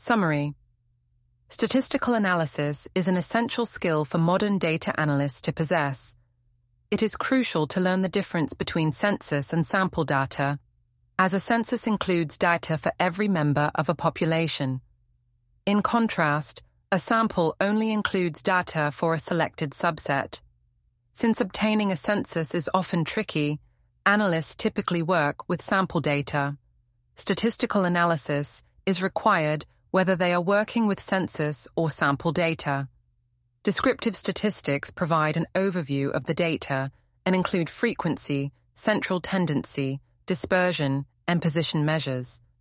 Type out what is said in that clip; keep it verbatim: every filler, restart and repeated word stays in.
Summary. Statistical analysis is an essential skill for modern data analysts to possess. It is crucial to learn the difference between census and sample data, as a census includes data for every member of a population. In contrast, a sample only includes data for a selected subset. Since obtaining a census is often tricky, analysts typically work with sample data. Statistical analysis is required whether they are working with census or sample data. Descriptive statistics provide an overview of the data and include frequency, central tendency, dispersion, and position measures.